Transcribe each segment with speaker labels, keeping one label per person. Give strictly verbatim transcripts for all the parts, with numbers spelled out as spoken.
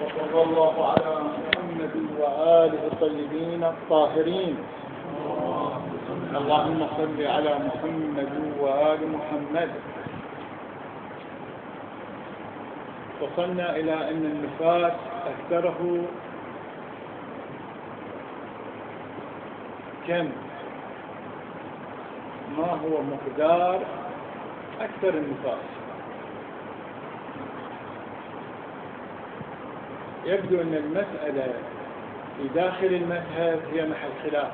Speaker 1: وصلى الله على محمد وآله الطيبين الطاهرين. اللهم صل على محمد وآل محمد. وصلنا إلى أن النفاس أكثره كم؟ ما هو مقدار أكثر النفاس؟ يبدو أن المسألة في داخل المذهب هي محل خلاف،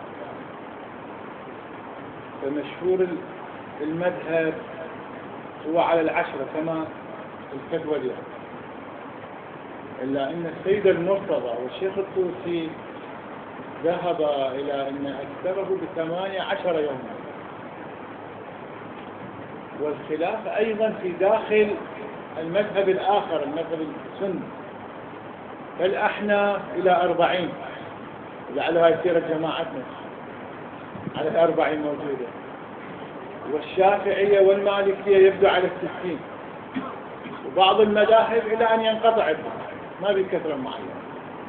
Speaker 1: فمشهور المذهب هو على العشرة كما الفتوى اليوم، إلا أن السيد المرتضى والشيخ الطوسي ذهب إلى أن أكثره بثمانية عشر يوما، والخلاف أيضا في داخل المذهب الآخر المذهب السني، فالأحناف إلى أربعين، لعلها يصير جماعتنا على الأربعين موجودة، والشافعية والمالكية يبدو على الستين، وبعض المذاهب إلى أن ينقطع ما بكثرة معينة.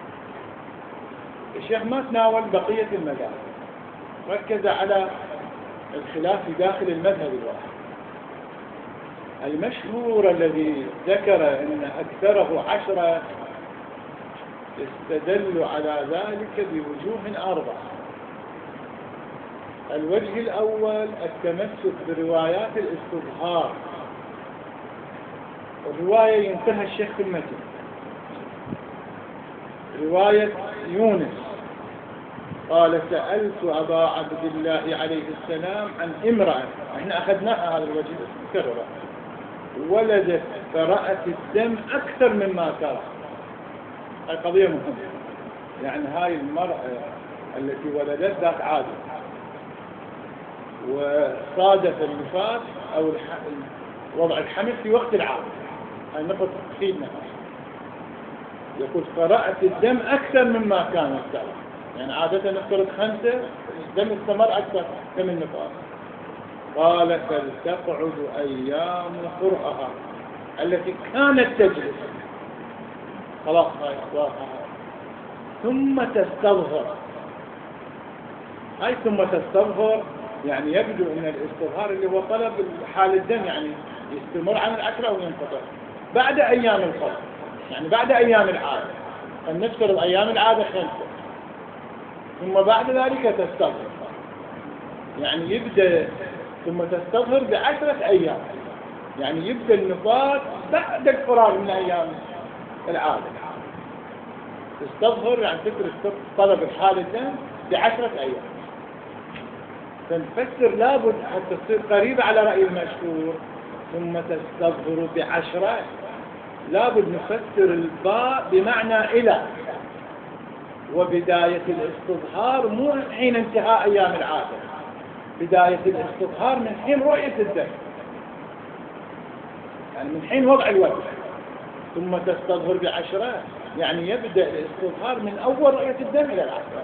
Speaker 1: الشيخ ما تناول بقية المذاهب، ركز على الخلاف في داخل المذهب الواحد. المشهور الذي ذكر أن أكثره عشرة استدلوا على ذلك بوجوه أربعة. الوجه الأول التمسك بروايات الاستظهار، الرواية ينتهى الشيخ في المتن، رواية يونس قال سألت أبا عبد الله عليه السلام عن امرأة، احنا أخذناها هذا الوجه كررة، ولدت فرأت الدم أكثر مما ترى. هذه قضية مهمة، يعني هاي المرأة التي ولدت ذات عادة وصادف النفاس أو وضع الحمل في وقت العادة، هاي نقطة تفيدنا. يقول فرأت الدم أكثر مما كانت ترى، يعني عادة نفترض خمسة، الدم استمر أكثر من النفاس. قال فلتقعد أيام قرأها التي كانت تجلس، خلاص هاي إصلاحها، ثم تستظهر. هاي ثم تستظهر يعني يبدو أن الاستظهار اللي هو طلب حال الدم يعني يستمر عن العشرة أو ينقطع بعد أيام الفصل، يعني بعد أيام العادة، أن نفترض أيام العادة خمسة، ثم بعد ذلك تستظهر، يعني يبدأ ثم تستظهر بعشرة أيام، يعني يبدأ النفاس بعد الفراغ من أيام العادة. تستظهر يعني تترك طلب الحال الدم بعشرة أيام. فنفسر لابد حتى تصير قريبة على رأي المشهور ثم تستظهر بعشرة، لابد نفسر الباء بمعنى إلى، وبداية الاستظهار مو حين انتهاء أيام العادة، بداية الاستظهار من حين رؤية الدم، يعني من حين وضع الوجه. ثم تستظهر بعشرة يعني يبدأ الاستظهار من أول رؤية الدم إلى العشرة،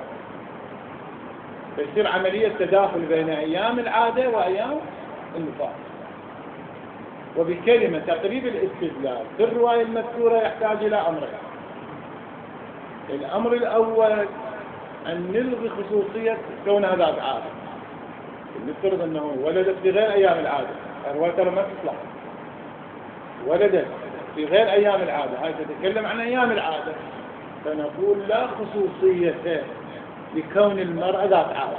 Speaker 1: يصير عملية تداخل بين أيام العادة وأيام النفاس. وبكلمة تقريب الاستدلال في الرواية المذكورة يحتاج إلى أمرين. الأمر الأول أن نلغي خصوصية كونها ذات عادة، نفترض أنه ولدت في غير أيام العادة، الرواية ترى ما تصلح، ولدت في غير أيام العادة، هاي تتكلم عن أيام العادة، فنقول لا خصوصية لكون المرأة ذات عادة،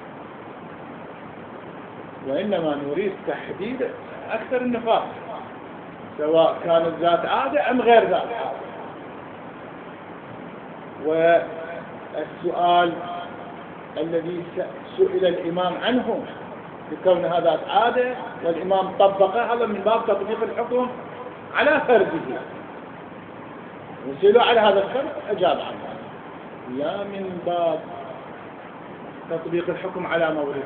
Speaker 1: وإنما نريد تحديد أكثر النفاس سواء كانت ذات عادة أم غير ذات عادة. والسؤال الذي سئل الإمام عنه بكونها ذات عادة والإمام طبقه، هذا من باب تطبيق الحكم على فرده، وسئلوا على هذا الفرد أجاب عنه، لا من باب تطبيق الحكم على مورده.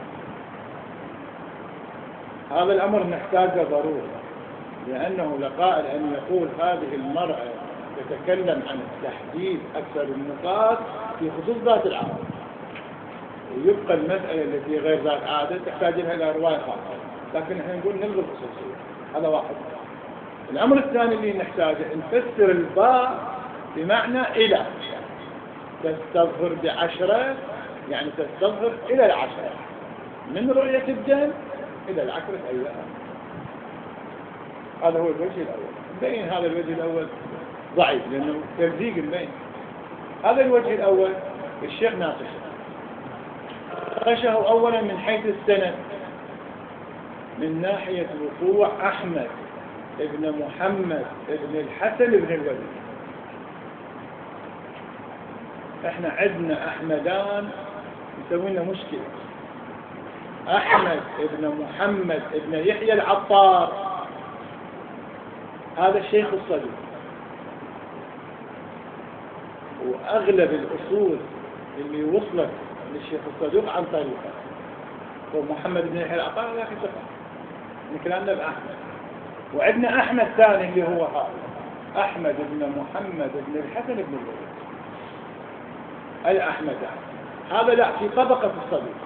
Speaker 1: هذا الأمر نحتاجه ضروري، لأنه لقائل أن يقول هذه المرأة تتكلم عن التحديد أكثر النقاط في خصوص ذات العادة، ويبقى المسألة التي غير ذات عادة تحتاج لها إلى رواية خاصة، لكن احنا نقول نلغي الخصوصية. هذا واحد. الأمر الثاني اللي نحتاجه نفسر الباء بمعنى إلى، تستظهر بعشرة يعني تستظهر إلى العشرة، من رؤية الدم إلى العشرة أيام. هذا هو الوجه الأول. مبين هذا الوجه الأول ضعيف لأنه تلزيق مبين. هذا الوجه الأول الشيخ ناقشه، ناقشه أولا من حيث السند، من ناحية وقوع أحمد ابن محمد ابن الحسن ابن الوليد. احنا عندنا أحمدان يسوي لنا مشكلة، أحمد ابن محمد ابن يحيى العطار، هذا الشيخ الصدوق، وأغلب الأصول اللي وصلت للشيخ الصدوق عن طريقه ومحمد بن يحيى العطار هذا ثقة من كلامنا بأحمد. وعندنا أحمد ثاني اللي هو هذا أحمد بن محمد بن الحسن بن الوليد، أي أحمد هذا لا في طبقة الصدوق،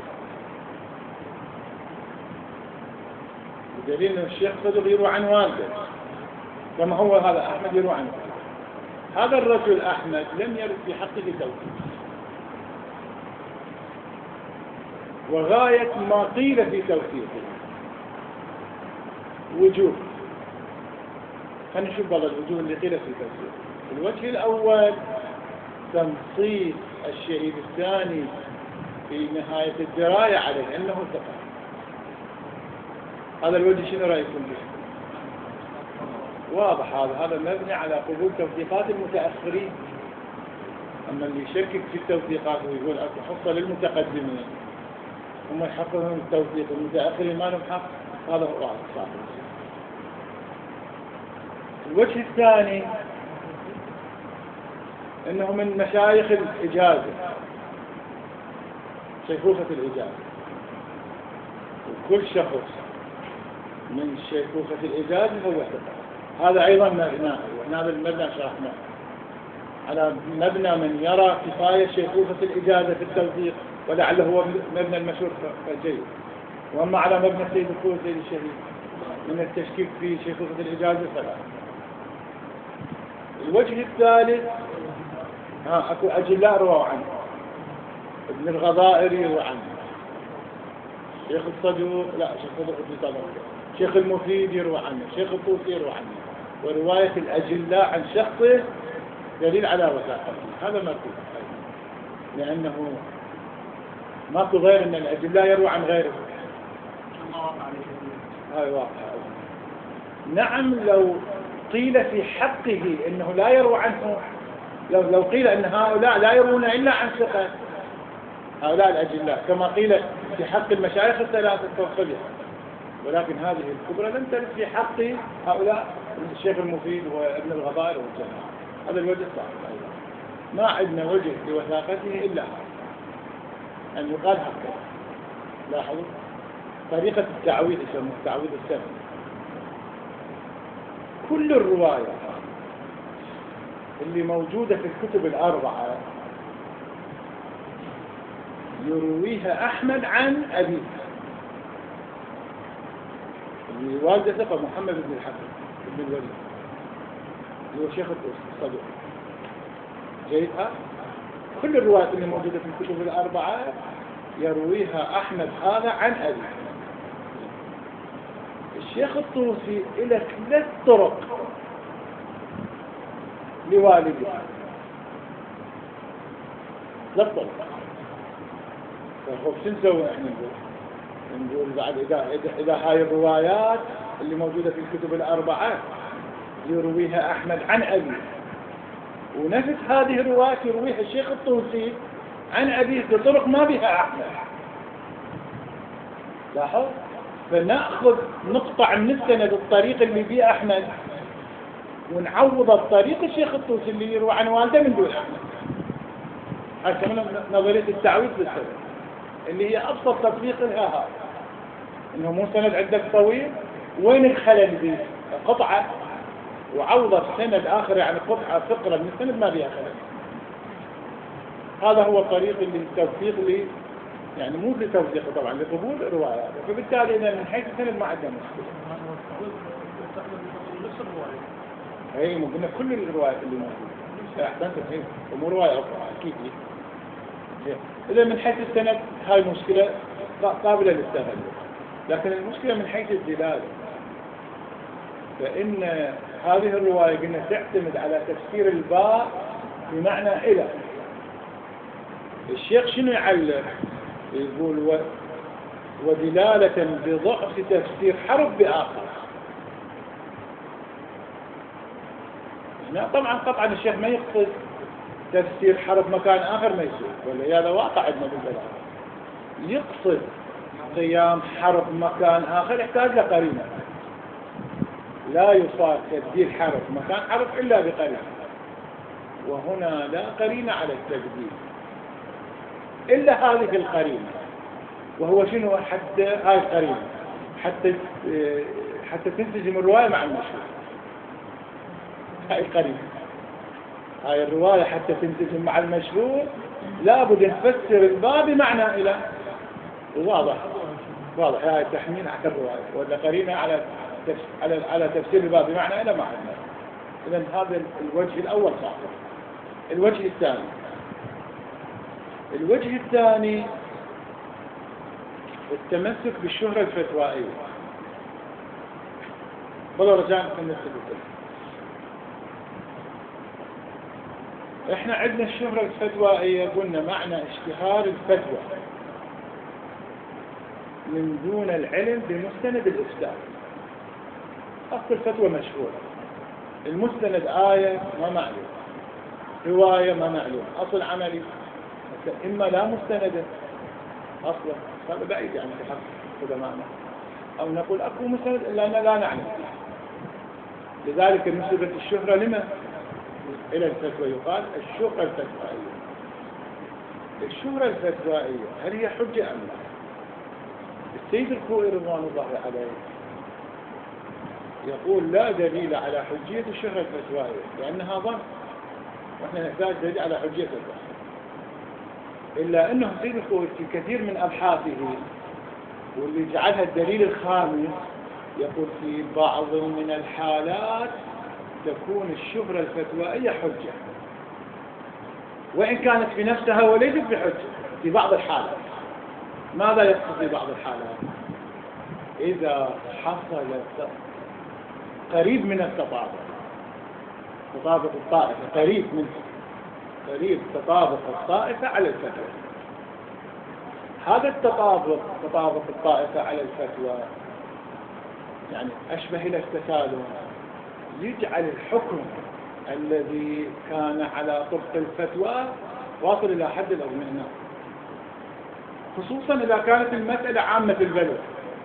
Speaker 1: بدليل أن الشيخ الصدوق يروى عن والده كما هو هذا أحمد يروى عنه. هذا الرجل أحمد لم يرد في حقه توثيق، وغاية ما قيل في توثيقه وجوه. خلينا نشوف بعض الوجوه اللي قيل في توثيقه. الوجه الأول تنصيص الشهيد الثاني في نهاية الدراية عليه أنه ثقة. هذا الوجه شنو رأيكم به؟ واضح هذا هذا مبني على قبول توثيقات المتأخرين. أما اللي يشكك في التوثيقات ويقول أكو حصة للمتقدمين هم يحققون التوثيق المتأخرين ما لهم حق، هذا هو واحد صاحب. الوجه الثاني أنه من مشايخ الإجازة، شيخوخة الإجازة، وكل شخص من شيخوخة الإجازة هو ثقة. هذا أيضا مبناه، وهذا المبنى شرحناه على مبنى من يرى كفاية شيخوخة الإجازة في التوثيق، ولعله هو مبنى المشهور الجيد. وأما على مبنى السيد الخوي سيد الشهيد من التشكيك في شيخوخة الإجازة فلا. الوجه الثالث ها أكو أجلاء رواه عنه، ابن الغضائر يروى عنه، شيخ الصدوق لا شيخ الصدوق في طبعه، شيخ المفيد يروى عنه، شيخ الطوسي يروى عنه. ورواية الأجلاء عن شخصه دليل على وثاقته، هذا مكتوب، لأنه ماكو غير أن الأجلاء يروى عن غيره. هاي واقع. نعم لو قيل في حقه أنه لا يروى عنه، لو لو قيل أن هؤلاء لا يروون إلا عن ثقة، هؤلاء الأجلاء كما قيل في حق المشايخ الثلاثة التوصلية، ولكن هذه الكبرى لم ترد في حق هؤلاء الشيخ المفيد وابن الغضائر والجماعة. هذا الوجه الصحيح أيضا. ما عندنا وجه لوثاقته إلا هذا أن يقال حقه. لاحظوا طريقة التعويض يسمى التعويض السبب. كل الرواية اللي موجودة في الكتب الأربعة يرويها أحمد عن أبيه، اللي والده ثقة محمد بن الحسن بن الوليد هو شيخ الصدوق جيدها. كل الروايات اللي موجودة في الكتب الأربعة يرويها أحمد هذا عن أبيه. الشيخ الطوسي إلى ثلاث طرق لوالده، ثلاث طرق. فخوف شو نسوي احنا نقول؟ نقول بعد إذا إذا إذا هاي الروايات اللي موجودة في الكتب الأربعة يرويها أحمد عن أبيه، ونفس هذه الروايات يرويها الشيخ الطوسي عن أبيه بطرق ما بها أحمد. لاحظ؟ فنأخذ نقطع من السند الطريق اللي بيه أحمد ونعوض الطريق الشيخ الطوسي اللي يروى عن والده من دون أحمد. هذا من نظرية التعويض بالسند اللي هي أبسط تطبيق لها هذا، إنه مو سند عندك طويل وين الخلل بيه قطعة وعوض السند آخر يعني قطعة فقرة من السند ما بيها خلل. هذا هو الطريق اللي التوثيق لي يعني مو لتوثيق طبعا لقبول الروايات، فبالتالي إذا من حيث السند ما عندنا مشكلة. اي ممكن كل الروايات اللي موجودة أحسنت الحين أمور رواية أخرى أكيد. إذا من حيث السند هاي مشكلة قابلة للتغلب، لكن المشكلة من حيث الدلالة، فإن هذه الرواية قلنا تعتمد على تفسير الباء بمعنى إلى. الشيخ شنو يعلق؟ يقول و... ودلالة بضعف تفسير حرف بآخر. هنا طبعا قطعا الشيخ ما يقصد تفسير حرف مكان آخر ما يصير، ولا هذا واقع عندنا بالبلاغة. يقصد قيام حرف مكان آخر يحتاج لقرينة، لا يصار تبديل حرف مكان حرف إلا بقرينة، وهنا لا قرينة على التبديل إلا هذه القرينة، وهو شنو؟ حتى هاي القرينة حتى حتى تنسجم الرواية مع المشهور. هاي القرينة، هاي الرواية حتى تنسجم مع المشهور لابد نفسر الباء بمعنى إلى. واضح واضح هاي التحميل على الرواية ولا قرينة على على على تفسير الباء بمعنى إلى معنى. إذن هذا الوجه الأول صح. الوجه الثاني الوجه الثاني التمسك بالشهرة الفتوائية. والله رجعنا نتمسك بالشهرة. احنا عندنا الشهرة الفتوائية قلنا معنى اشتهار الفتوى من دون العلم بمستند الإفتاء. أصل الفتوى مشهورة، المستند آية ما معلوم، رواية ما معلوم، أصل عملي إما لا مستند أصلا، هذا بعيد يعني في حق قدمائنا، أو نقول أكو مستند لأننا لا نعلم. لذلك نسبة الشهرة لما؟ إلى الفتوى، يقال الشهرة الفتوائية. الشهرة الفتوائية هل هي حجة أم لا؟ السيد الخوئي رضوان الله عليه يقول لا دليل على حجية الشهرة الفتوائية لأنها ظن، وإحنا نحتاج دليل على حجية الفتوى. إلا أنه السيد الخوئي في كثير من أبحاثه واللي جعلها الدليل الخامس يقول في بعض من الحالات تكون الشهرة الفتوائية حجة، وإن كانت في نفسها وليست بحجة في بعض الحالات. ماذا يقصد في بعض الحالات؟ إذا حصل قريب من التطابق، تطابق الطائفة قريب من قريب تطابق الطائفة على الفتوى. هذا التطابق تطابق الطائفة على الفتوى يعني أشبه إلى التسالم، يجعل الحكم الذي كان على طبق الفتوى واصل إلى حد الاطمئنان، خصوصا إذا كانت المسألة عامة البلوى.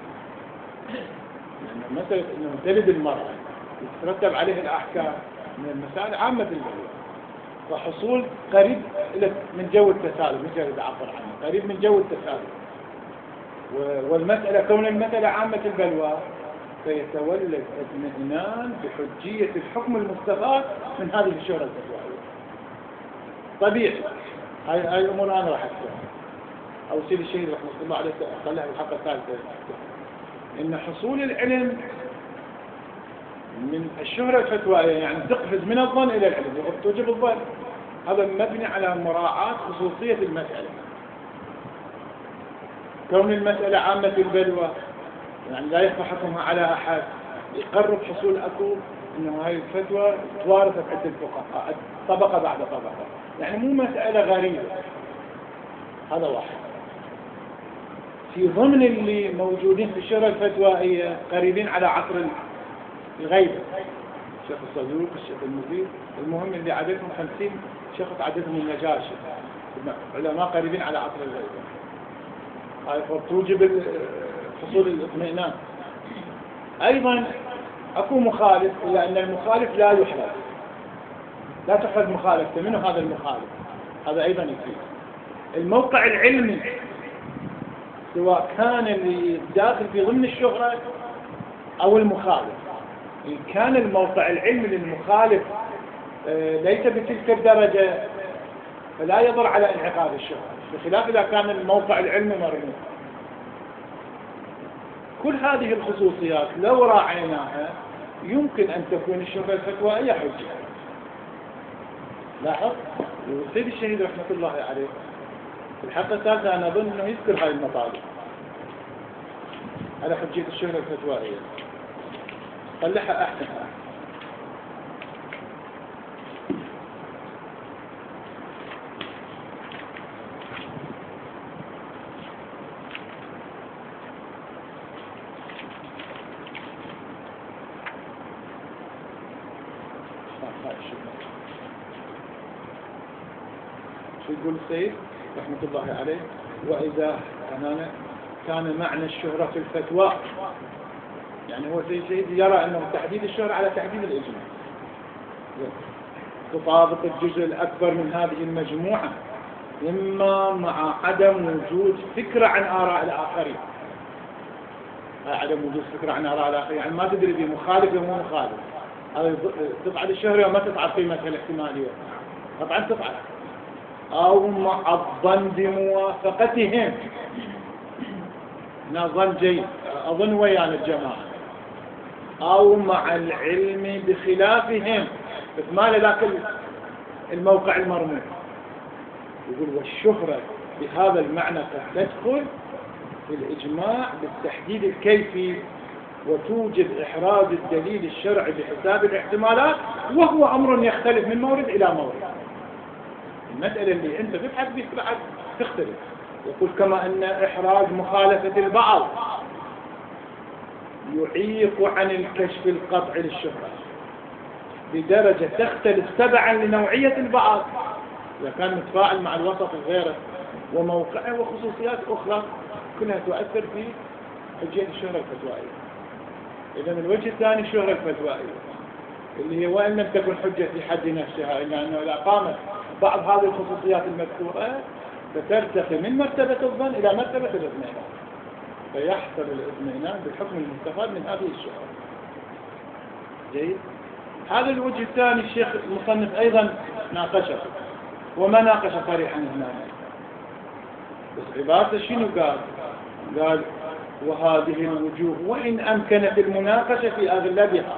Speaker 1: يعني مسألة أنه تلد المرأة يترتب عليه الأحكام من المسائل عامة البلوى، فحصول قريب من جو التسالم، مجرد عبر عنه قريب من جو التسالم، والمسألة كون المسألة عامة البلوى فيتولد اطمئنان بحجية الحكم المستفاد من هذه الشهرة الفتوائية. طبيعي هاي هاي أمور أنا راح أذكرها، أو سيد الشهيد رحمه الله عليه خليها بالحلقة الثالثة، إن حصول العلم من الشهرة الفتوائية يعني تقفز من الظن إلى العلم، توجب الظن، هذا مبني على مراعاة خصوصية المسألة. كون المسألة عامة البلوى يعني لا يخفى حكمها على أحد، يقرب حصول أكو إنه هاي الفتوى توارثت عدة الفقهاء طبقة بعد طبقة، يعني مو مسألة غريبة. هذا واحد. في ضمن اللي موجودين في الشهرة الفتوائية قريبين على عصر الغيبة، الشيخ الصدوق، الشيخ المفيد، المهم اللي عددهم خمسين شخص عددهم النجاشي، علماء قريبين على عصر الغيبة. هاي توجب حصول الاطمئنان. أيضا أكو مخالف، إلا أن المخالف لا يحرز، لا تحرز مخالفته. منه هذا المخالف؟ هذا أيضا يفيد الموقع العلمي، سواء كان اللي داخل في ضمن الشهرة أو المخالف. إن كان الموقع العلمي للمخالف ليس بتلك الدرجة فلا يضر على انعقاد الشهرة، بخلاف إذا كان الموقع العلمي مرموق. كل هذه الخصوصيات لو راعيناها يمكن أن تكون الشهرة الفتوائية حجة. لاحظ والسيد الشهيد رحمة الله عليه في الحلقة الثالثة أنا أظن أنه يذكر هاي المطالب على حجية الشهرة الفتوائية. طلعها أحسن. شو يقول السيد رحمة الله عليه؟ وإذا كان كان معنى الشهرة في الفتوى، يعني هو السيد الشهيد يرى أنه تحديد الشهرة على تحديد الإجماع تطابق الجزء الأكبر من هذه المجموعة، إما مع عدم وجود فكرة عن آراء الآخرين. عدم وجود فكرة عن آراء الآخرين يعني ما تدري به مخالف ومو مخالف، هذا تفعل الشهرة وما تفعل قيمتها الاحتمالية، طبعا تفعل. أو مع الظن بموافقتهم، هنا ظن جيد أظن ويانا الجماعة. أو مع العلم بخلافهم، بس ما لذاك الموقع المرموم. يقول والشهرة بهذا المعنى قد تدخل في الإجماع بالتحديد الكيفي، وتوجد إحراز الدليل الشرعي بحساب الاحتمالات، وهو أمر يختلف من مورد إلى مورد. المسألة اللي أنت تبحث بها تختلف. يقول كما أن إحراز مخالفة البعض يعيق عن الكشف القطعي للشهرة بدرجة تختلف تبعا لنوعية البعض، إذا كان متفاعل مع الوسط غيره وموقعه وخصوصيات أخرى كلها تؤثر في حجية الشهرة الفتوائية. إذا من الوجه الثاني الشهرة الفتوائية اللي هي وإن لم تكن حجة في حد نفسها، إلا أنه إذا قامت بعض هذه الخصوصيات المذكورة فترتقي من مرتبة الظن إلى مرتبة الاطمئنان، فيحصل الاطمئنان بالحكم المستفاد من هذه الشهرة. جيد. هذا الوجه الثاني الشيخ المصنف أيضا ناقشه، وما ناقش صريحا هنا، بس عبارته شنو قال؟ قال وهذه الوجوه وإن أمكنت المناقشة في أغلبها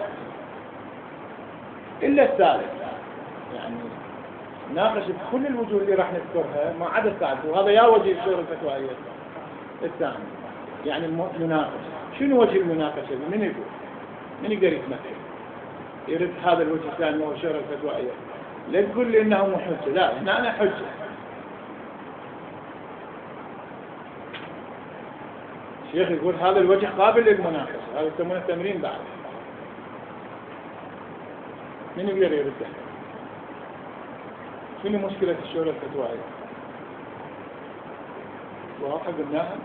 Speaker 1: إلا الثالث، يعني ناقش بكل الوجوه اللي راح نذكرها ما عدا الثالث، وهذا يا وجه الشهرة الفتوائية الثاني. يعني المناقشة شنو وجه المناقشة؟ من يقول؟ من يقدر يتمثل؟ يرد هذا الوجه الثاني وهو الشهرة الفتوائية. لا تقول لي إنه مو حجة، لا هنا أنا حجة. الشيخ يقول هذا الوجه قابل للمناقشة، هذا يسمونه تمرين بعد. من يقدر يرده؟ شنو مشكلة الشهرة الفتوائية؟ واضحة قلناها؟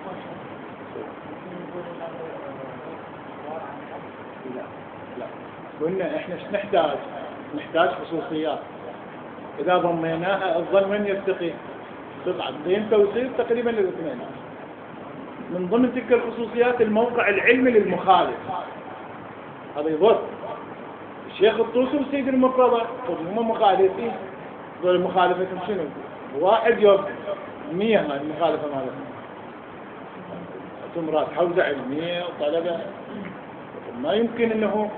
Speaker 1: لا لا قلنا احنا ايش نحتاج؟ نحتاج خصوصيات، إذا ضميناها الظن وين يرتقي؟ تصعد قيمته ويصير تقريبا للاثنين. من ضمن تلك الخصوصيات الموقع العلمي للمخالف، هذا يضر. الشيخ الطوسي والسيد المرتضى هم مخالفين، ضل مخالفتهم شنو؟ واحد يوم مية هاي المخالفة مالتهم، تمرات حوزة علمية وطلبة، ما يمكن انه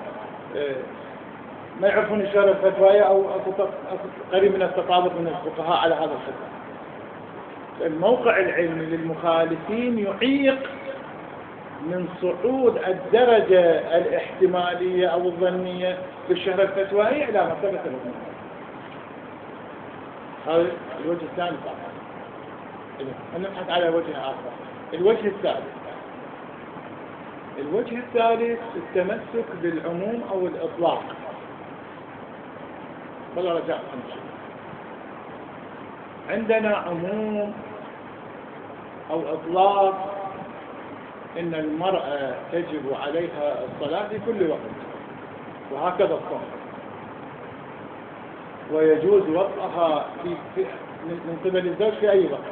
Speaker 1: ما يعرفون الشهرة الفتوائية او قريب من التطابق من الفقهاء على هذا الخطاب. الموقع العلمي للمخالفين يعيق من صعود الدرجة الاحتمالية أو الظنية بالشهرة الفتوائية إلى مرتبة الظن. هذا الوجه الثاني طبعا. إذا نبحث على وجه آخر. الوجه الثالث الوجه الثالث التمسك بالعموم أو الإطلاق. والله رجعت نشوف. عندنا عموم أو إطلاق إن المرأة تجب عليها الصلاة في كل وقت، وهكذا الصوم، ويجوز وطئها في في من قبل الزوج في أي وقت.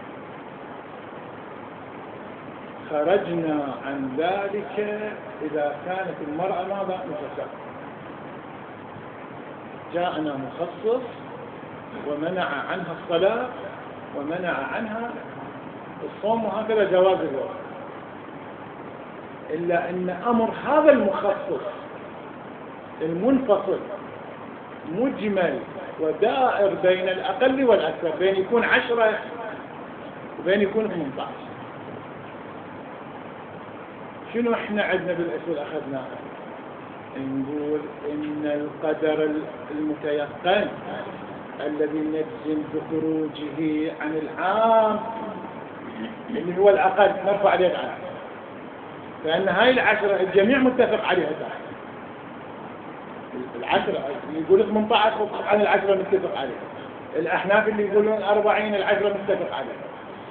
Speaker 1: خرجنا عن ذلك إذا كانت المرأة ماذا؟ متساءلة. جاءنا مخصص ومنع عنها الصلاة ومنع عنها الصوم، وهكذا جواز الوقت. إلا أن أمر هذا المخصص المنفصل مجمل ودائر بين الأقل والأكثر، بين يكون عشرة وبين يكون ثمانية عشر. شنو احنا عندنا بالأصول أخذناه؟ نقول إن القدر المتيقن الذي نجزم بخروجه عن العام اللي هو الأقل نرفع اليد عنه، لأن هاي العشرة الجميع متفق عليها. العشرة يقول ثمانية عشر عن العشرة متفق عليها، الأحناف اللي يقولون أربعين العشرة متفق عليها.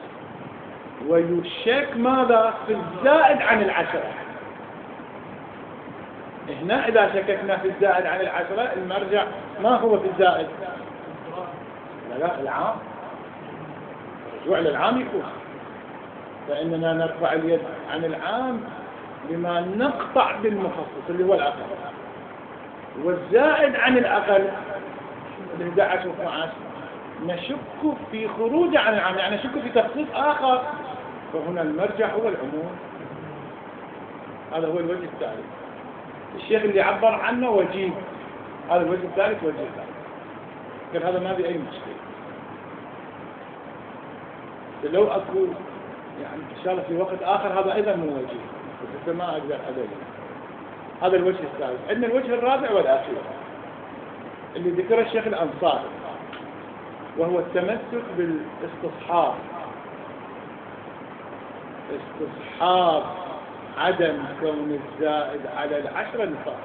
Speaker 1: ويشك ماذا؟ في الزائد عن العشرة. هنا إذا شككنا في الزائد عن العشرة المرجع ما هو في الزائد؟ لا لا العام، الرجوع للعام يكون، فإننا نرفع اليد عن العام لما نقطع بالمخصص اللي هو الأقل، والزائد عن الأقل اللي أحد عشر واثني عشر نشك في خروج عن العام، يعني نشك في تخصيص آخر، فهنا المرجع هو العموم. هذا هو الوجه الثالث. الشيخ اللي عبر عنه وجيه، هذا الوجه الثالث وجه الثالث، لكن هذا ما في أي مشكلة. لو أكو يعني إن شاء الله في وقت آخر هذا أيضا مو وجيه، بس ما أقدر أدري. هذا الوجه الثالث. عندنا الوجه الرابع والأخير اللي ذكره الشيخ الأنصاري، وهو التمسك بالاستصحاب، استصحاب عدم كون الزائد على العشرة نفاق.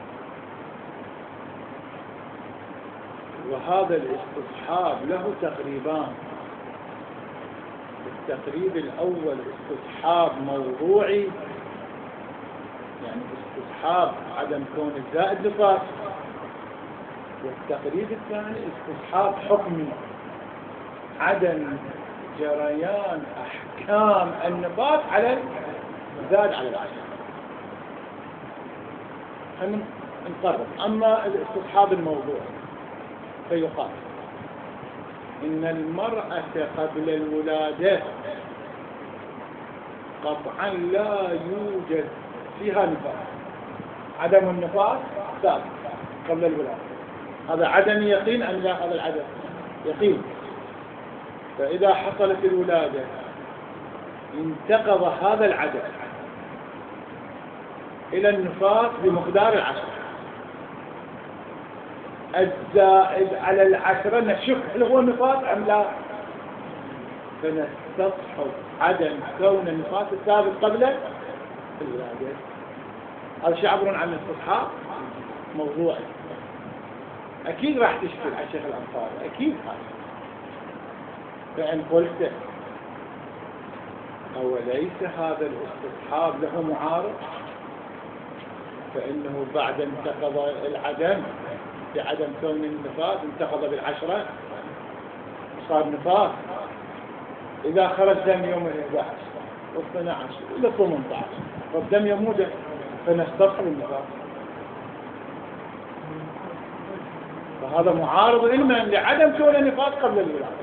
Speaker 1: وهذا الاستصحاب له تقريبان. التقريب الأول استصحاب موضوعي، يعني استصحاب عدم كون الزائد نفاق، والتقريب الثاني استصحاب حكمي، عدم جريان أحكام النفاق على الزائد على العشرة. خلينا نقرب. أما الاستصحاب الموضوعي فيقال إن المرأة قبل الولادة قطعا لا يوجد فيها نفاق، عدم النفاق ثابت قبل الولادة. هذا عدم يقين أم لا؟ هذا العدم يقين. فإذا حصلت الولادة انتقض هذا العدم إلى النفاق بمقدار العشرة. الزائد على العشرة نشك هل هو نفاق أم لا، فنستصحب عدم كون النفاق الثابت قبل الولادة. هذا شيء عبر عن الاستصحاب موضوعي. أكيد راح تشكل على الشيخ الأنصاري، أكيد هذا. فإن قلت أوليس هذا الاستصحاب له معارض، فإنه بعد انتقض العدم بعدم كون النفاق انتقض بالعشرة صار نفاق. إذا خرج دم يوم الإحدى عشر واثنى عشر إلى ثمانية عشر فالدم يموت، فنستصحب النفاق. فهذا معارض علما لعدم كون النفاق قبل الولادة.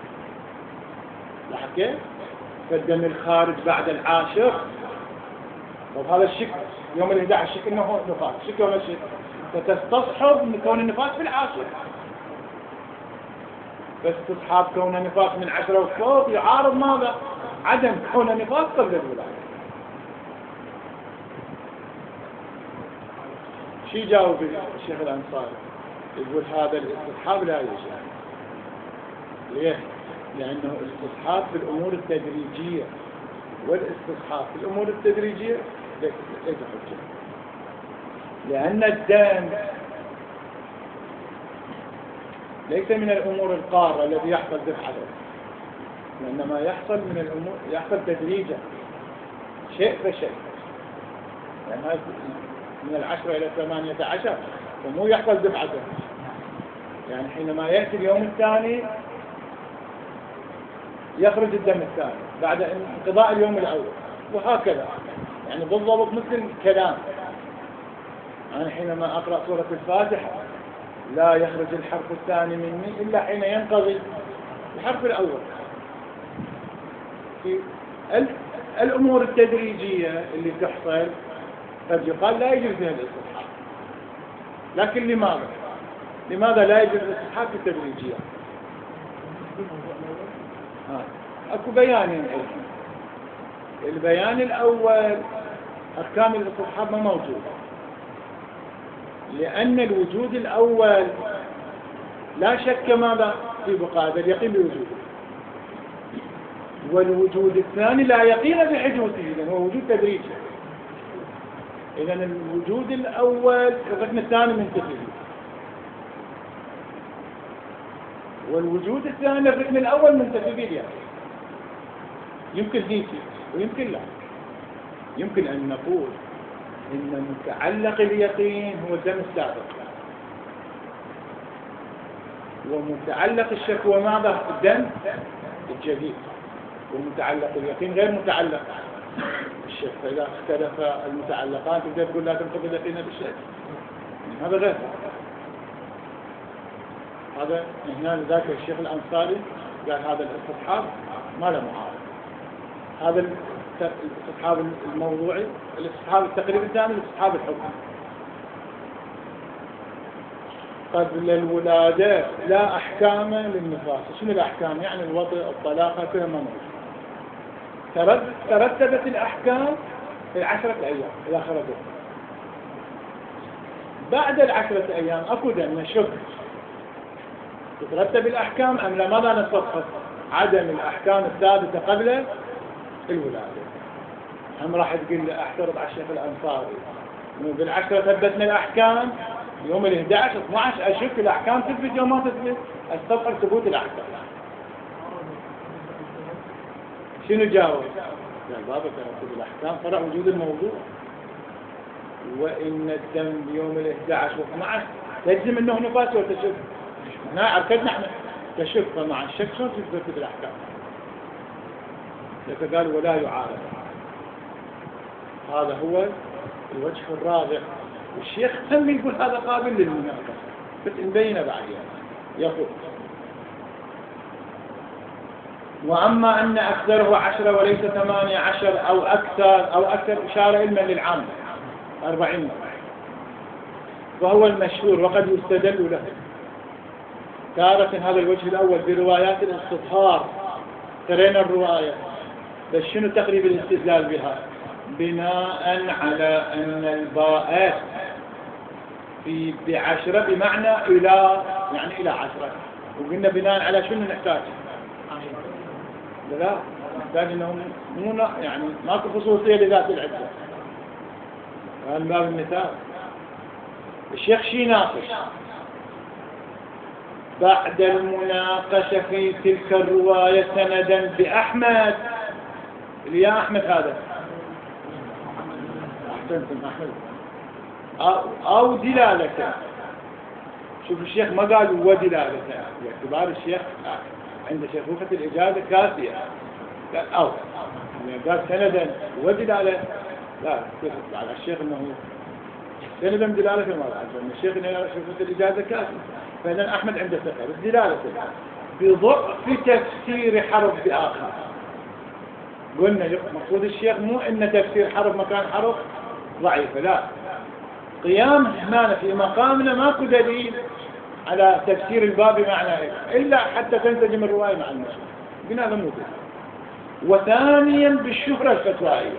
Speaker 1: لاحظ كيف؟ فالدم الخارج بعد العاشر، وهذا الشك يوم الإحدى عشر شك إنه هو نفاق، شك ولا شك، فتستصحب من كون النفاق في العاشر. فاستصحاب كون النفاق من عشرة وفوق يعارض ماذا؟ عدم كون النفاق قبل الولادة. شي جاوب الشيخ الأنصاري؟ يقول هذا الاستصحاب لا يوجد. ليه؟ لأنه استصحاب في الأمور التدريجية، والاستصحاب في الأمور التدريجية ليس حجة، لأن الدم ليس من الأمور القارة الذي يحصل دفعة، وإنما يحصل من الأمور يحصل تدريجا شيء فشيء، يعني هذا من العشرة إلى ثمانية عشر، ومو يحصل دفعة. يعني حينما يأتي اليوم الثاني يخرج الدم الثاني بعد انقضاء اليوم الأول، وهكذا. يعني بالضبط مثل الكلام. يعني حينما أقرأ سورة الفاتحة لا يخرج الحرف الثاني مني إلا حين ينقضي الحرف الأول. في الأمور التدريجية اللي تحصل قد يقال لا يجوز فيها الاستصحاب، لكن لماذا؟ لماذا لا يجوز الاستصحاب في التدريجيات؟ ها اكو بيانين. البيان الاول احكام الاستصحاب ما موجوده، لان الوجود الاول لا شك ماذا في بقاء اليقين بوجوده، والوجود الثاني لا يقين بحدوثه، اذا هو وجود تدريجي. اذا الوجود الاول الركن الثاني منتفي، والوجود الثاني الركن الاول منتفي به. يمكن هيك ويمكن لا. يمكن ان نقول ان متعلق اليقين هو الدم السابق، ومتعلق الشكوى ماذا؟ الدم الجديد، ومتعلق اليقين غير متعلق الشك. فإذا اختلف المتعلقان تقدر تقول لا تنقض اليقين بالشك، هذا غير هذا. هنا ذاك الشيخ الأنصاري قال هذا الاستصحاب ما له معارض. هذا الاستصحاب الموضوعي، الاستصحاب التقريبي الثاني الاستصحاب الحكمي. قبل الولادة لا أحكام للنفاس. شنو الأحكام؟ يعني الوطء، الطلاقة، كلها ما موجود. ترتبت الأحكام في عشرة أيام إلى خرجت. بعد العشرة أيام أكو دم شك تترتب الأحكام أم لا؟ ماذا نستفحص؟ عدم الأحكام الثابتة قبل الولادة. هم راح تقول لي احترض على الشيخ الأنصاري إنه بالعشرة ثبتنا الأحكام، يوم الإحدى عشر اثنا عشر أشك الأحكام تثبت يوم ما تثبت، استبقى ثبوت الأحكام. شنو جاوب؟ قال بابا ترتب الأحكام فرع وجود الموضوع، وإن الدم بيوم الإحدى عشر واثنا عشر تجزم إنه نفاس وتشك. هنا عرفتنا احنا تشك، فمع الشك شلون تثبت الأحكام؟ لذلك قال ولا يعارض. هذا هو الوجه الرابع. والشيخ هم يقول هذا قابل للمناقشة، بس نبين بعد. يعني يقول وأما أن أكثره عشرة وليس ثمانية عشر أو أكثر أو أكثر إشارة علما للعام أربعين مرة، فهو المشهور وقد يستدل له تارة. هذا الوجه الأول بروايات الاستظهار، ترين الرواية، بس شنو تقريب الاستدلال بها؟ بناء على أن الباء في بعشرة بمعنى إلى، يعني إلى عشرة، وقلنا بناء على شنو نحتاج؟ لا نحتاج انه مو يعني ماكو خصوصيه لذات العده. هذا باب المثال. الشيخ شي ناقش بعد المناقشه في تلك الروايه سندا باحمد، اللي يا احمد هذا احسنتم احمد، او, أو دلالته. شوف الشيخ ما قال ودلالته، باعتبار الشيخ عند شيخوخة الإجازة كافية، قال أو يعني قال سندا ودلالة، لا كيف على الشيخ أنه سندا دلالة في المرأة، لأن الشيخ إنه شيخوخة الإجازة كافية. فإذا أحمد عنده ثقة بس دلالة بضعف تفسير حرف بآخر. قلنا مقصود الشيخ مو إن تفسير حرف مكان حرف ضعيفة، لا، قيام هنا في مقامنا ماكو دليل على تفسير الباب بمعنى إلا حتى تنسجم الرواية مع المشهور، قلنا هذا مو دليل. وثانيا بالشهرة الفتوائية،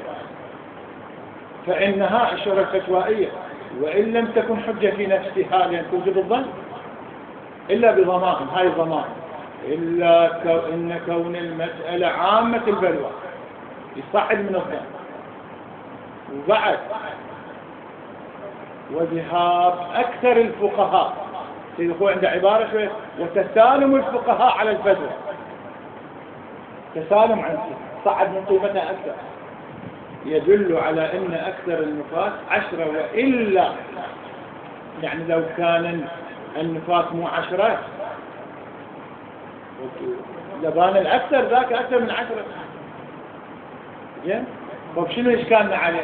Speaker 1: فإنها الشهرة الفتوائية وإن لم تكن حجة في نفسها لأن توجد الظن إلا بضمان، هاي الضمان إلا كو إن كون المسألة عامة البلوى يصعد من الظن. وبعد وذهاب أكثر الفقهاء يقول عند عبارة شوية وتسالم الفقهاء على الفتوى، تسالم عنه صعد من قيمتها أكثر، يدل على أن أكثر النفاس عشرة، وإلا يعني لو كان النفاس مو عشرة لبان الأكثر ذاك أكثر من عشرة. زين، طيب شنو إشكالنا عليه؟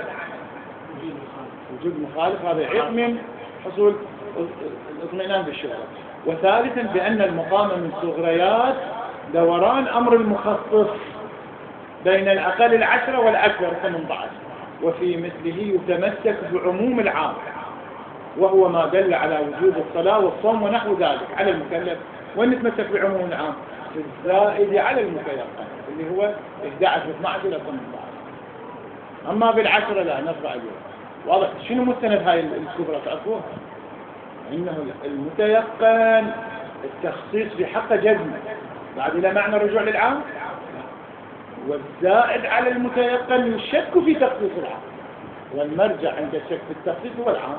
Speaker 1: وجود مخالف، هذا يعيق من حصول الاطمئنان بالشهرة. وثالثا بأن المقام من صغريات دوران أمر المخصص بين الأقل العشرة والأكثر ثمانية عشر، وفي مثله يتمسك بعموم العام وهو ما دل على وجوب الصلاة والصوم ونحو ذلك على المكلف، ونتمسك بعموم العام الزائد على المتيقن اللي هو إحدى عشر اثنا عشر إلى ثمانية عشر. أما بالعشرة لا نرفع اليوم. واضح؟ شنو مستند هاي الكبرى تعرفوها؟ إنه المتيقن التخصيص بحق جزمه بعد إلى معنى الرجوع للعام، والزائد على المتيقن يشك في تخصيص العام، والمرجع عند الشك في التخصيص هو العام.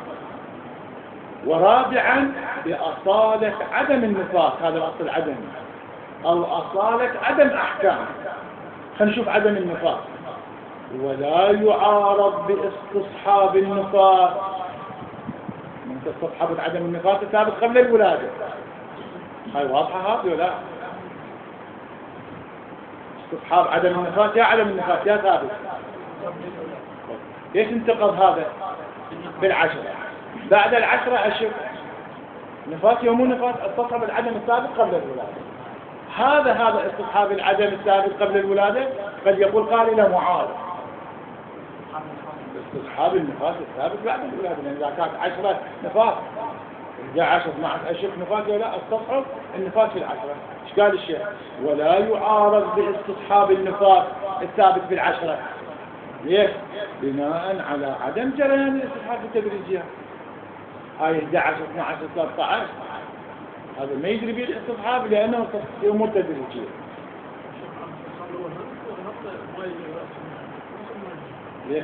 Speaker 1: ورابعا بأصالة عدم النفاق، هذا الأصل العدمي أو أصالة عدم أحكام. خلينا نشوف عدم النفاق. ولا يعارض باستصحاب النفاق، من استصحاب عدم النفاق الثابت قبل الولادة. هاي واضحة هذه ولا؟ استصحاب عدم النفاق يا عدم النفاق يا ثابت. ليش انتقض هذا؟ بالعشرة. بعد العشرة أشوف نفاق يوم نفاق استصحب العدم الثابت قبل الولادة. هذا هذا استصحاب العدم الثابت قبل الولادة قد يقول قائل معارض. استصحاب النفاق الثابت بعد الولادة، لأن إذا كانت عشرة نفاق إذا عشرة مع أشوف نفاق ولا استصحب النفاق في العشرة. إيش قال الشيخ؟ ولا يعارض باستصحاب النفاق الثابت في العشرة. ليش؟ بناء على عدم جريان الاستصحاب التدريجية. هاي إحدى عشر اثنا عشر ثلاثة عشر هذا ما يجري به الاستصحاب لأنه في أمور تدريجية. ليش؟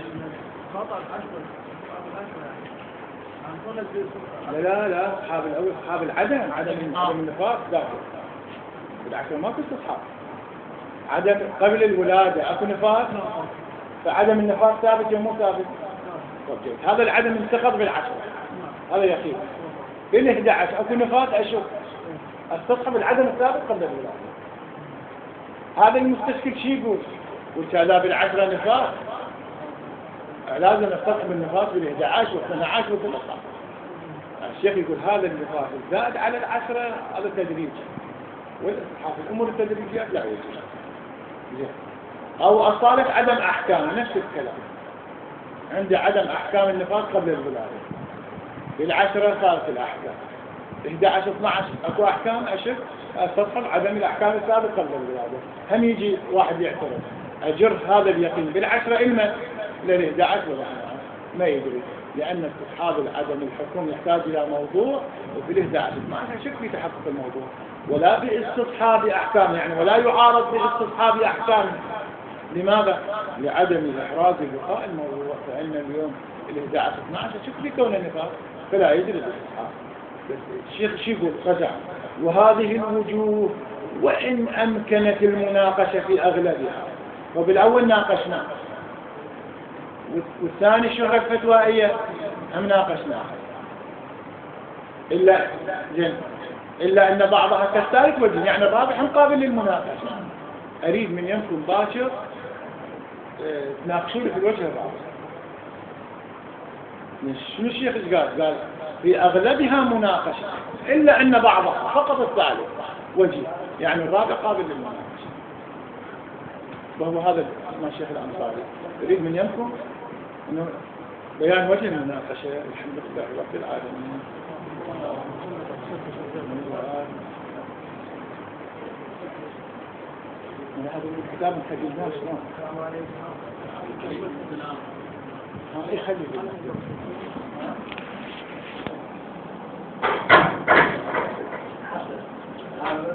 Speaker 1: لا لا لا أصحاب الأول أصحاب العدم عدم عدم النفاق داخل بالعكس ما في استصحاب. عدم قبل الولادة أكو نفاق، فعدم النفاق ثابت يوم مو ثابت. هذا العدم انتقض بالعشرة، هذا يخيف. بالإحدى عشر أكو نفاق أشوف استصحب العدم الثابت قبل الولادة. هذا المستشكل شي يقول؟ والكذا بالعشرة نفاق لازم استصحب النفاق بالإحدى عشر واثنى عشر وثلاثة عشر. الشيخ يقول هذا النفاق الزائد على العشرة هذا تدريج، والاستصحاب الأمور التدريجية لا يوجد. أو أصالة عدم أحكام نفس الكلام، عندي عدم أحكام النفاق قبل الولادة. بالعشرة صارت الأحكام. إحدى عشر اثنا عشر أكو أحكام أشوف استصحب عدم الأحكام السابقة قبل الولادة. هم يجي واحد يعترض أجر هذا اليقين بالعشرة إلما للإحدى عشر ولا ما يدري، لأن استصحاب العدم الحكم يحتاج إلى موضوع، وفي الإحدى عشر اثنا عشر شك في تحقق الموضوع. ولا باستصحاب أحكام، يعني ولا يعارض باستصحاب أحكام. لماذا؟ لعدم إحراز بقاء الموضوع، فإن اليوم الإحدى عشر اثنا عشر شك في كون النفاق فلا يدري الاستصحاب. الشيخ شو يقول؟ رجع وهذه الوجوه وإن أمكنت المناقشة في أغلبها. وبالأول ناقشنا، والثاني شو الفتوى هي هم ناقشناها، إلا جن إلا أن بعضها كالثالث وجه، يعني الرابع هم قابل للمناقشة. أريد من يمكن باكر تناقشوني في الوجه الرابع. شنو الشيخ ايش قال؟ قال في أغلبها مناقشة إلا أن بعضها فقط الثالث وجه، يعني الرابع قابل للمناقشة. وهو هذا ما الشيخ الأنصاري يريد من يمكن إنه بيان وجه المناقشة. الحمد لله رب العالمين. من هذا الكتاب نحكي الناس شلون؟ ها يخلي